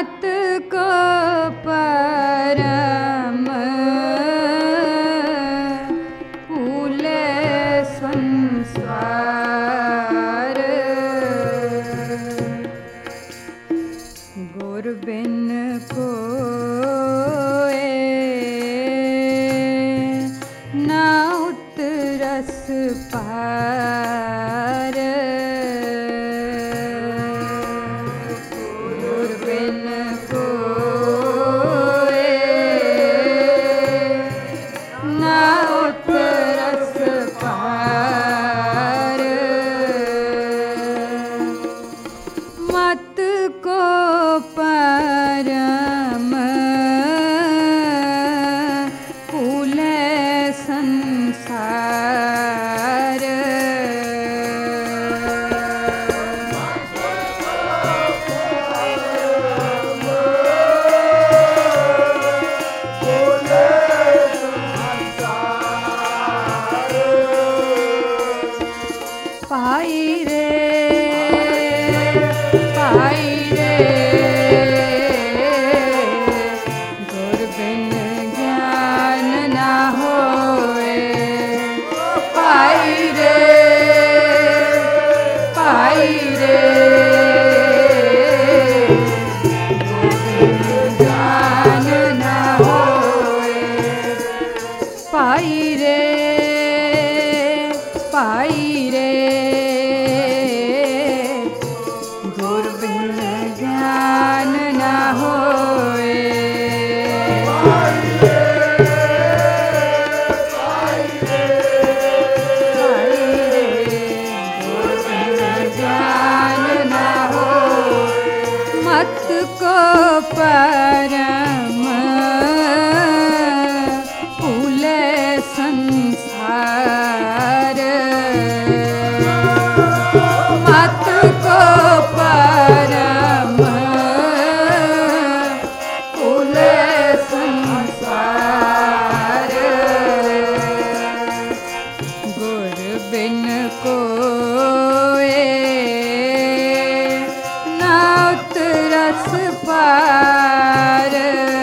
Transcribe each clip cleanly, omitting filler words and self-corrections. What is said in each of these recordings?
मत को परम फूले संसार। गुर बिन कोय ना उतरस पार। गुर बिन कोय ना उतरस पार। मत को परम फूले संसार। पाई रे पाई रे गुर बिन ज्ञान ना होए। पाई रे पाई रे गुर बिन ज्ञान ना होए। पाई रे पाई रे गुर बिन ज्ञान ना होए। पाई रे गुर बिन ज्ञान ना होए। मत को परम फूले संसार। मत को परम फूले संसार। गुर बिन कोय ना उतरस पार।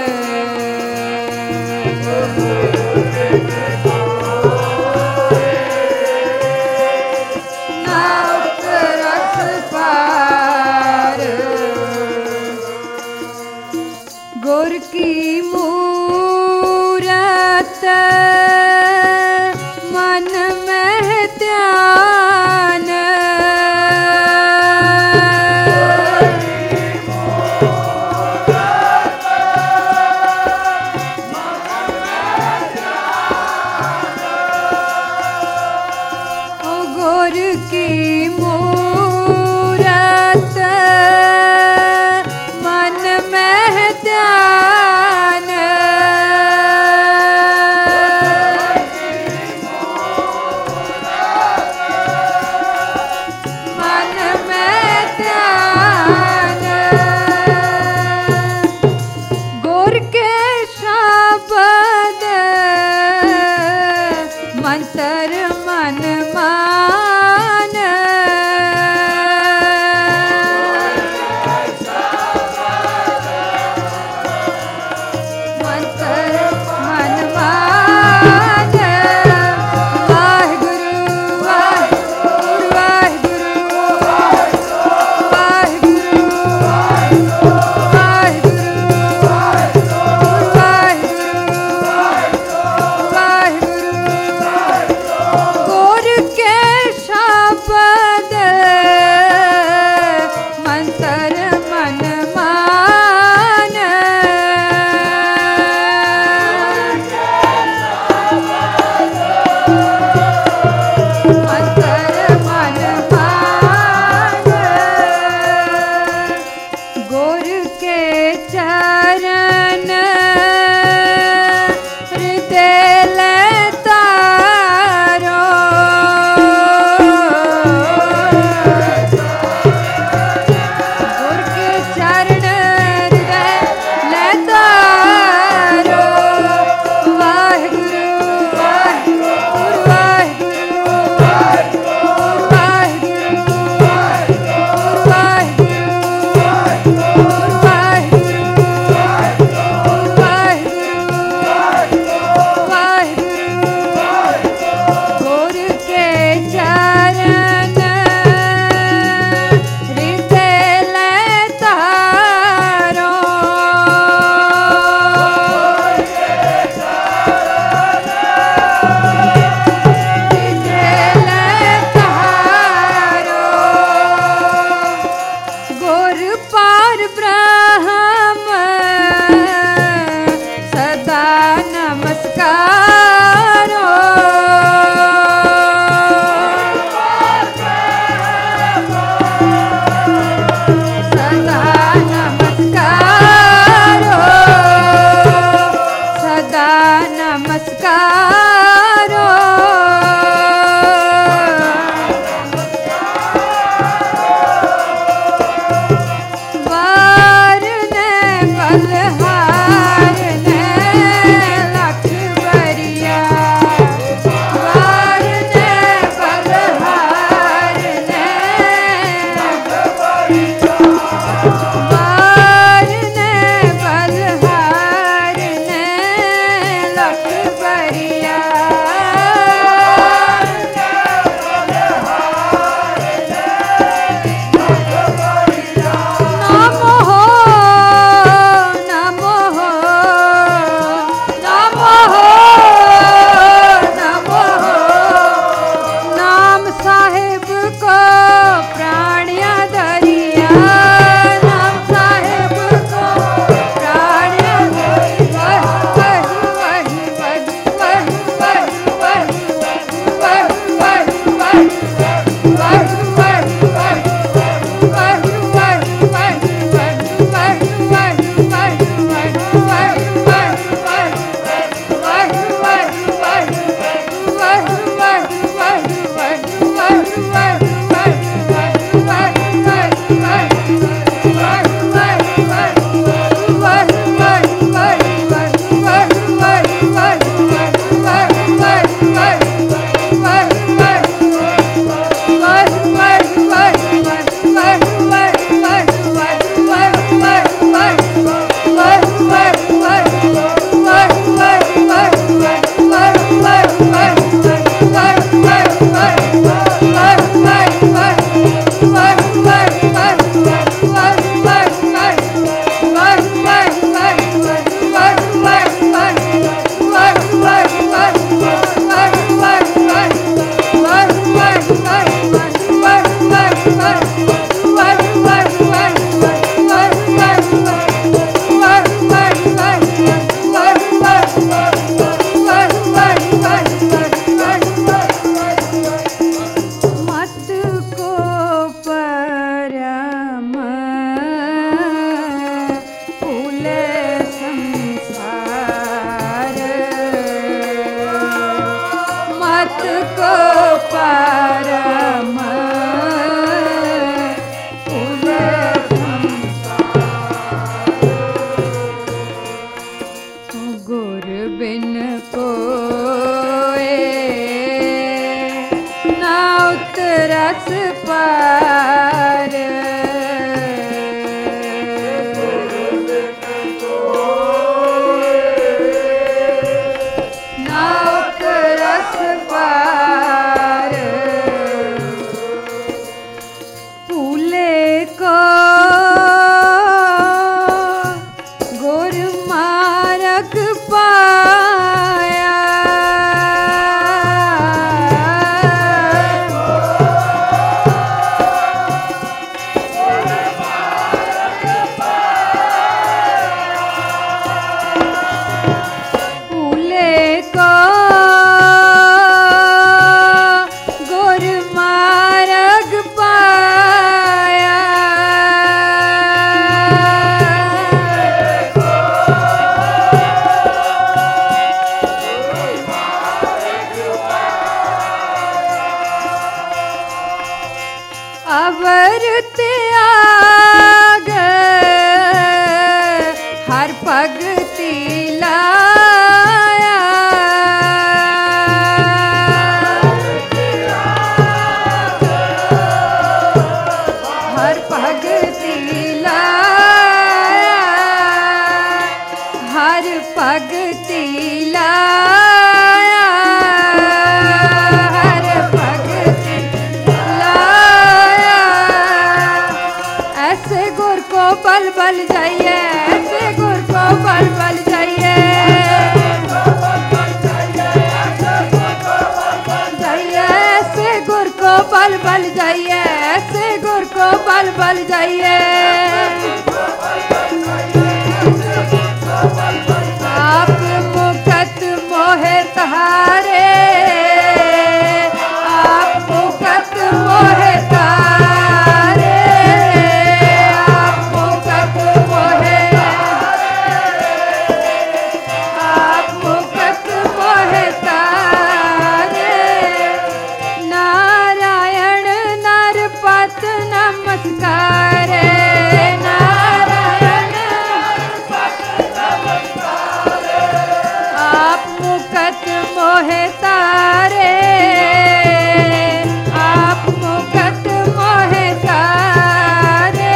ना उतरस पार। गुर की मूरत मन में ध्यान। ओ गुर की मूरत मन में ध्यान। नाउत रस पार फूले को गुर मार्ग पाया फूले को गुर मार्ग पाया अवर त्याग हर भगति लाया हर भगति लाया हर भगति लाया हर भगति लाया ऐसे गुर को बल बल जाइए ऐसे गुर को बल बल जाइए ऐसे गुर को बल बल जाइए ऐसे गुर को बल बल जाइए आप मुकत मोहे तहारे आप मुकत मोहे तारे आप मुकत मोहे आप मुकत मोहे तारे नारायण नरपत नमस्कार नारायण आप मुकत मोहे तारे आप मुकत मोहे तारे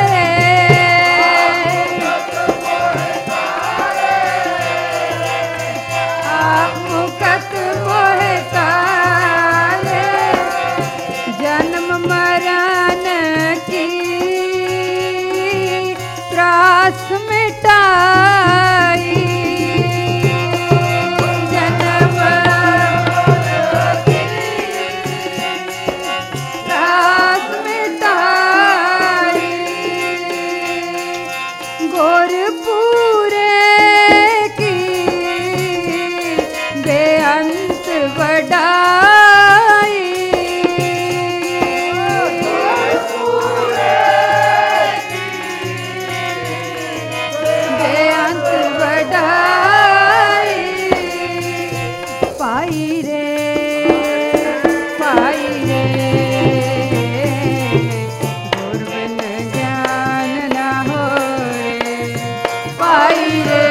आप मुकत मोहे तारे जन्म मरण की त्रास मिटाई जन्म त्रास मिटाई गोर पूरे की बेअंत वडाई बेअंत वडाई पाई रे गुर बिन ज्ञान न होए पाई रे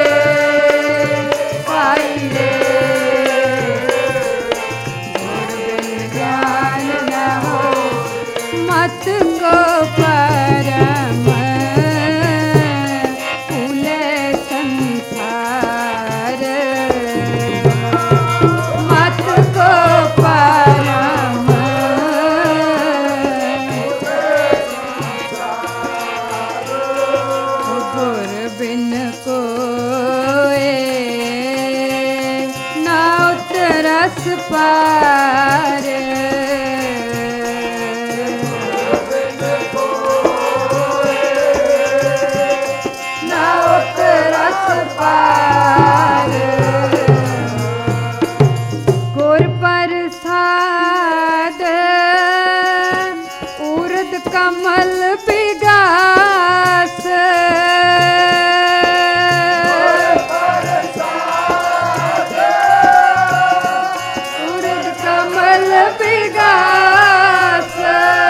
गुर बिन ज्ञान न हो मत को परम फूले संसार मत को परम गुर बिन कोए नाउत रस पार नाउत रस पार गुर प्रसाद उर्द कमल विगास उर्द कमल विगास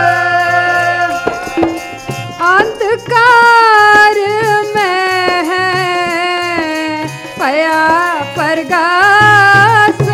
अंधकार में है पया परगास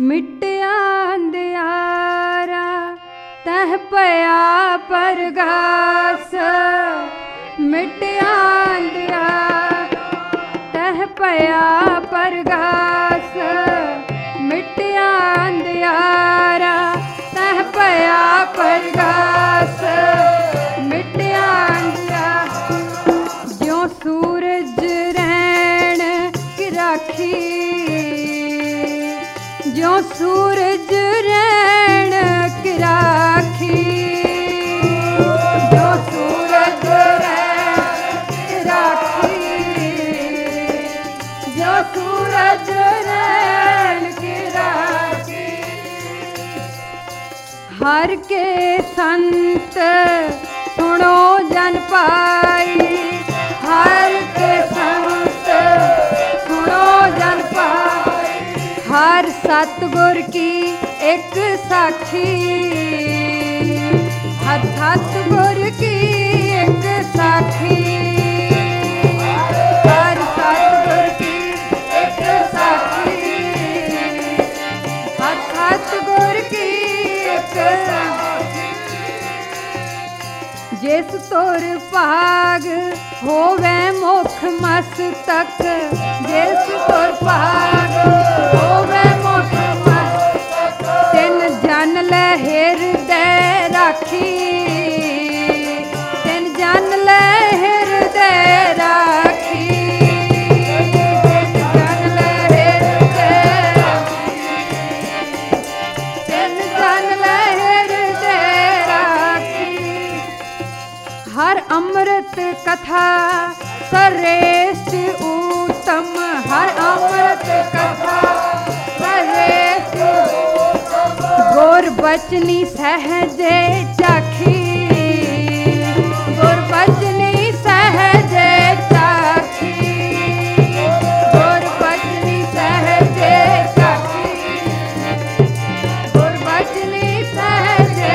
मिटिया अंधियारा तह पया परगास, मिटिया अंधियारा तह पया परगास, मिटिया अंधियारा तह पया परगास, मिटिया अंधियारा ज्यों सूरज रैन की राखी, ज्यों सूरज रैन की राखी, ज्यों सूरज रैन की राखी, ज्यों सूरज रैन की राखी। हर के संत सुनो जन पाई, हर के संत सुनो जन पाई, हर सतगुर की एक साखी, हर सतगुर की एक साखी, हर सतगुर की एक साखी, हर सतगुर की एक साखी। जिस तुर भाग होवे मुख मस्तक, जिस तुर भाग होवे मुख मस्तक, तिन जन ले हृदय राखी, तिन जन ले हृदय राखी, तिन जन ले हृदय राखी, तिन जन ले हृदय राखी। हर अमृत कथा श्रेष्ठ उत्तम, हर अमृत कथा श्रेष्ठ उत्तम, गुर बचनी सहजे चाखी, गुर बचनी सहजे चाखी, गुर बचनी सहजे चाखी, गुर बचनी सहजे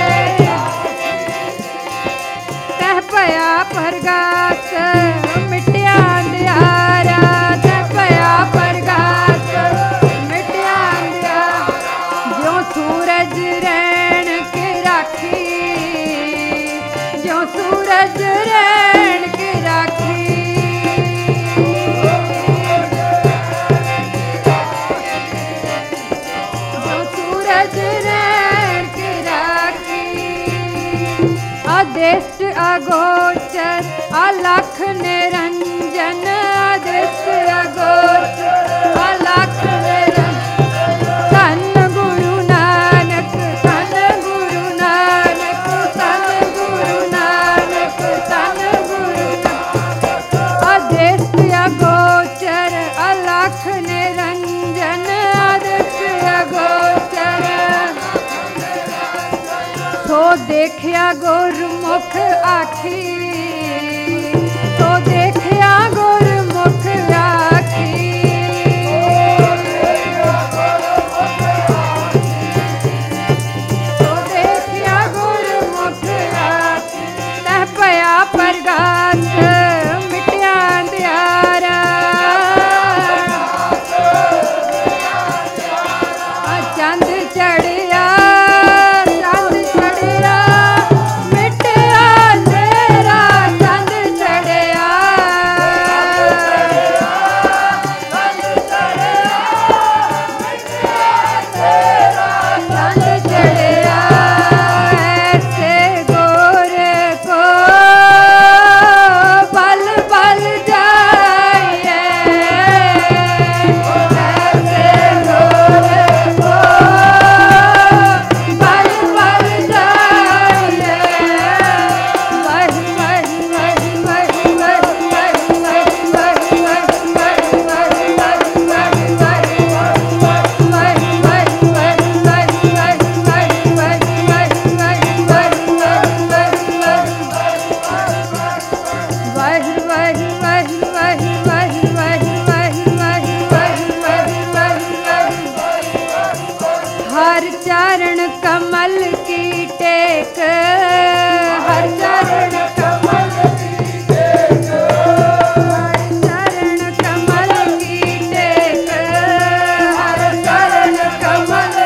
तह पया परगास, मिटिया अंधियारा तह पया परगास, मिटिया अंधियारा ज्यों सूरज रैन की राखी, ज्यों सूरज रैन की राखी, ज्यों सूरज रैन की राखी। अदृष्ट अगोचर अलख निरंजन, अदृष्ट अगोचर अलख निरंजन, धन गुरु नानक, धन गुरु नानक, धन गुरु नानक, धन गुरु नानक। अदृष्ट अगोचर अलख निरंजन, अदृष्ट अगोचर सो देखिया गुरमुख आखी, सो देखिया गुरमुख आखी, सो देखिया गुरमुख आखी। तह पया परगास, मिटिया अंधियारा, चंद चढ़िया, चंद चढ़िया, मिटिया अंधेरा, चंद चढ़िया, चंद चढ़िया। ऐसे गोर को बल बल जाइए, ऐसे गोर को बल बल जाइए, वही वही वही वही वही वही वही वही वही वही वही वही हर चरण कमल की टेक, हर चरण कमल की टेक, हर चरण कमल की टेक, हर चरण कमल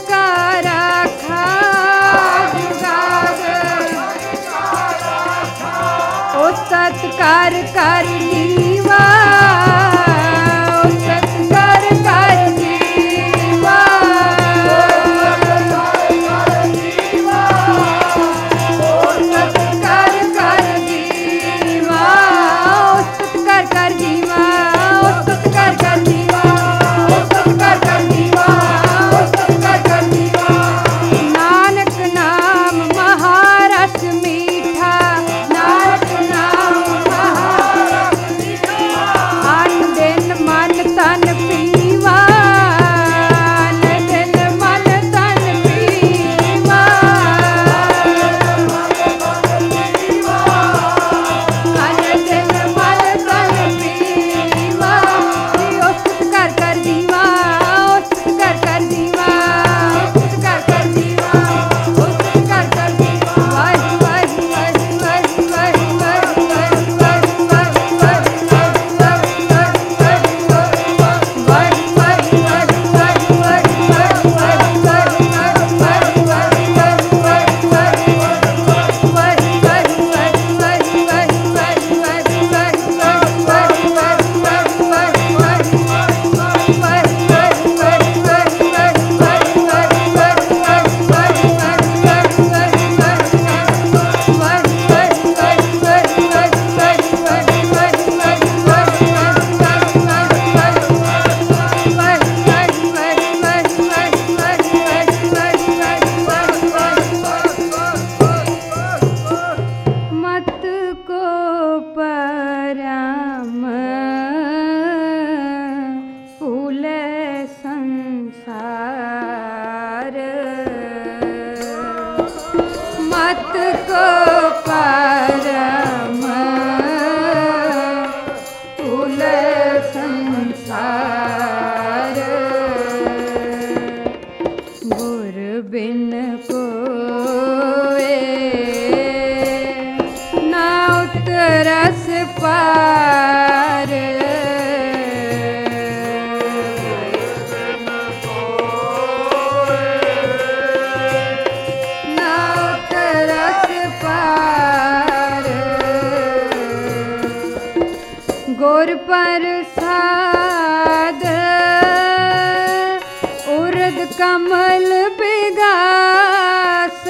का राखा जुगाड़ ओ सत्कार कर जीवा ओ सत्कार कर जीवा ओ सत्कार कर जीवा ओ सत्कार कर जीवा ओ सत्कार कर जीवा ओ सत्कार कर जीवा ओ सत्कार कर जीवा नानक नाम महारस मीठा नानक नाम महारस मीठा अन दिन मन तन पीवा अन दिन मन तन पीवा अन दिन मन तन पीवा ओ सत्कार कर जीवा ओ सत्कार कर जीवा ओ सत्कार कर जीवा ओ सत्कार कर जीवा वाहि वाहि वाहि वाहि वाहि वाहि वाहि वाहि वाहि वाहि मत को परम फूल संसार मत को परम फूल संसार गुर बिन कोए ना उतरस पार ना उतरस पार गुर प्रसाद उर्द कमल बिगास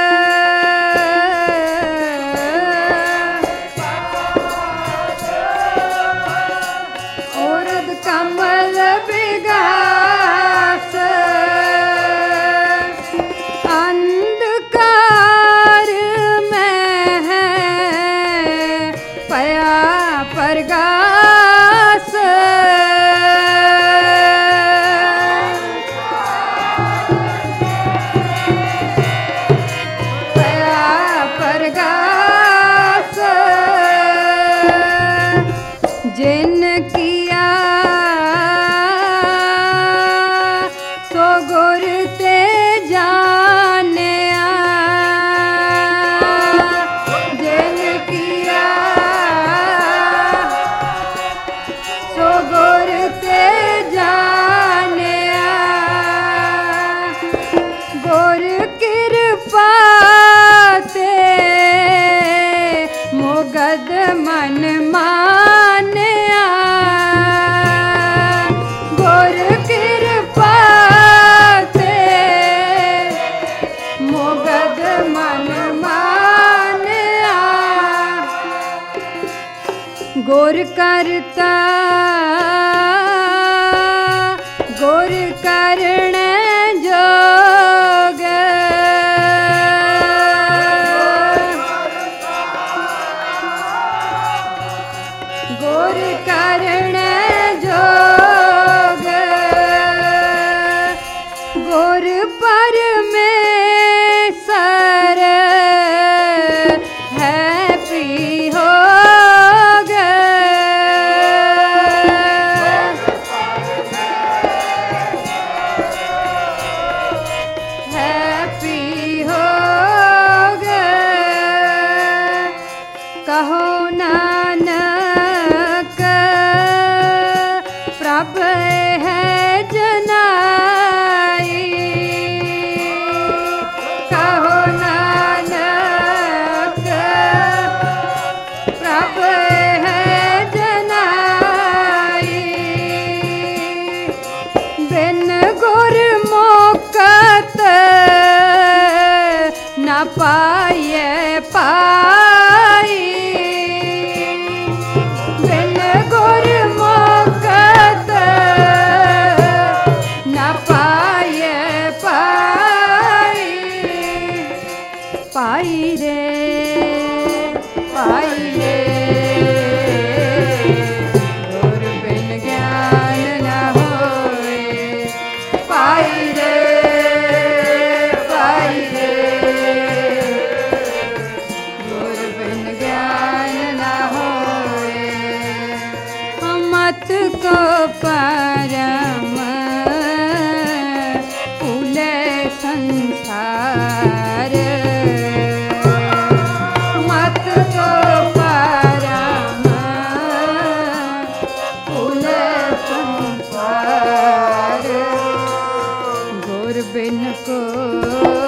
उर्द कमल बिगास अंधकार में है पया प्रगास पया प्रगास जिन किया सो गुर ते जानिया जिन किया सो गुर ते जानिया गुर कृपा ते मुगद मन मानिया गुर कृपा ते मुगद मन मानिया गुर करता गुर करण जोग गुर करण जोग गुर परमेश्वर है पी होग है पी होग कहो नानक प्रभ है जनाई रे पाई रे गुर बिन ज्ञान न होए पाई रे गुर बिन ज्ञान न होए मत को परम फूले संसार मत को परम फूले संसार गुर बिन को